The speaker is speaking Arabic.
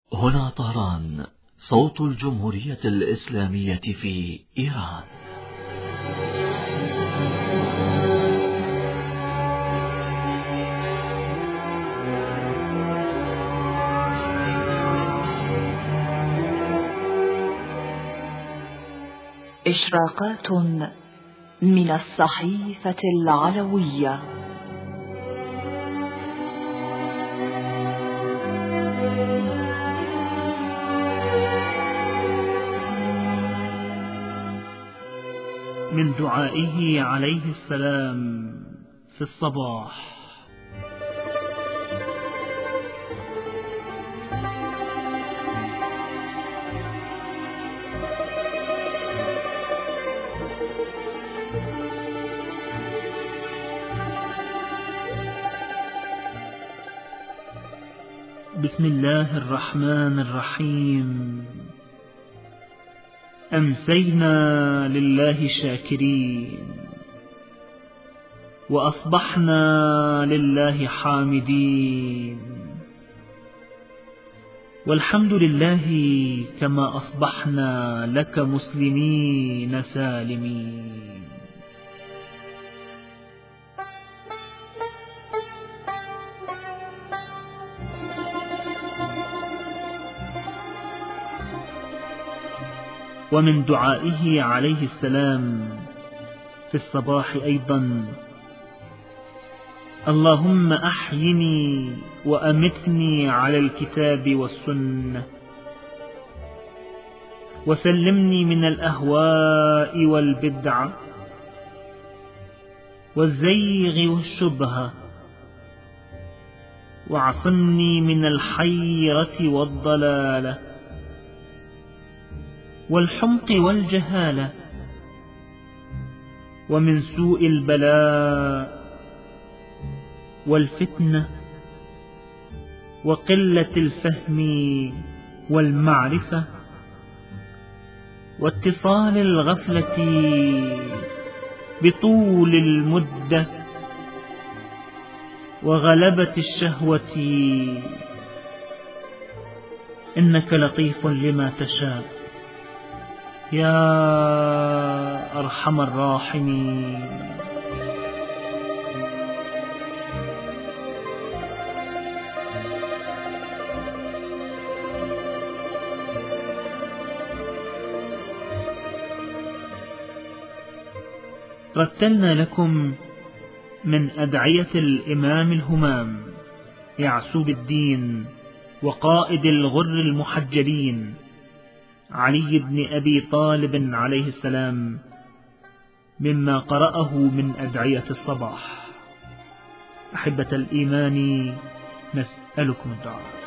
هنا طهران، صوت الجمهورية الإسلامية في إيران. إشراقات من الصحيفة العلوية. من دعائه عليه السلام في الصباح: بسم الله الرحمن الرحيم. أمسينا لله شاكرين، وأصبحنا لله حامدين، والحمد لله كما أصبحنا لك مسلمين سالمين. ومن دعائه عليه السلام في الصباح أيضا: اللهم أحيني وأمتني على الكتاب والسنة، وسلمني من الأهواء والبدع والزيغ والشبهة، واعصمني من الحيرة والضلالة والحمق والجهالة، ومن سوء البلاء والفتنة وقلة الفهم والمعرفة واتصال الغفلة بطول المدة وغلبة الشهوة، إنك لطيف لما تشاء يا أرحم الراحمين. رتلنا لكم من أدعية الإمام الهمام يعسوب الدين وقائد الغر المحجلين علي بن أبي طالب عليه السلام، مما قرأه من أدعية الصباح. أحبة الإيمان، نسألكم الدعاء.